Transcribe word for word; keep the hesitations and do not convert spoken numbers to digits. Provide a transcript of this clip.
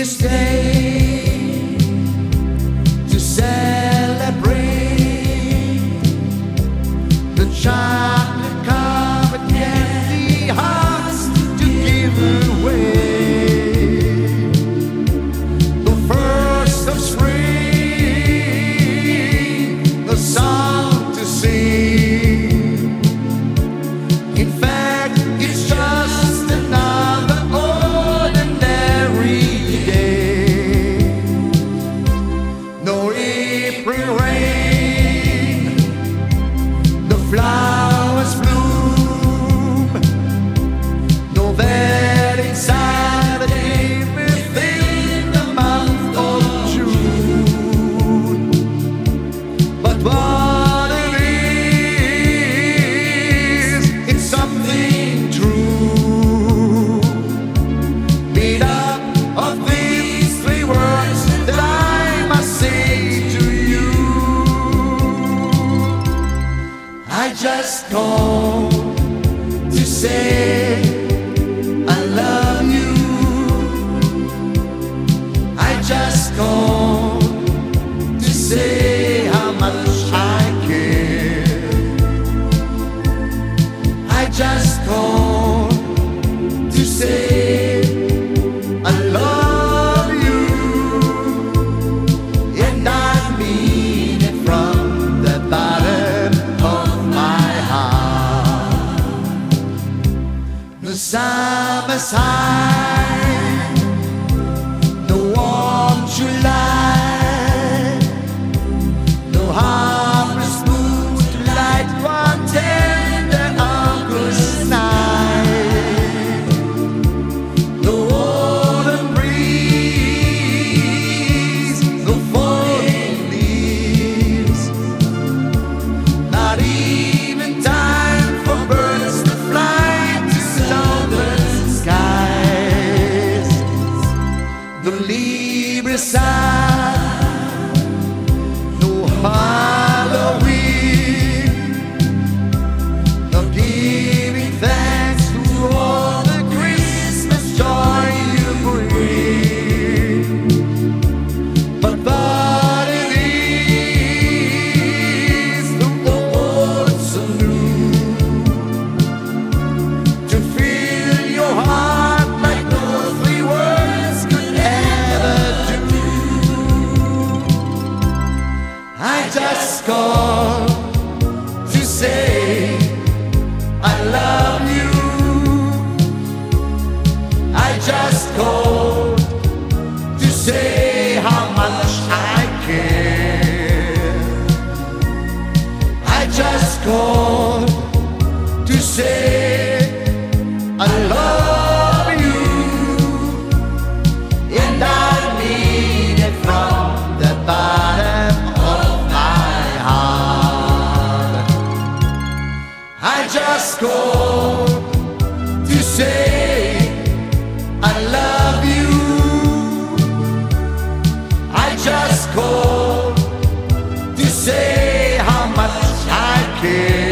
this day to celebrate the chocolate covered candy hearts to give away, the first of spring, the song to sing. In fact, it's just another ordinary day. No April rain, the flowers bloom, no wedding Saturday within the month of June. But what it is, it's something true, made up of these three words that I must say to you. I just called to say I love you. I just called to say how much I care. I just called to say I love you, and I mean it from the bottom of my heart. The summer's high, the warm July, no harmless moon to light one tender August night. No autumn breeze, no falling leaves, not even time for birds to fly to southern skies. The Libra side, no Halloween, no giving thanks to all the Christmas joy you bring. But what it is, the world's so new, to fill your heart like no three words could ever do. I just called to say I love you. I just called to say how much I care. I just called to say I love you, and I mean it from the bottom of my heart. I just called to say I love you. I just called to say how much I care.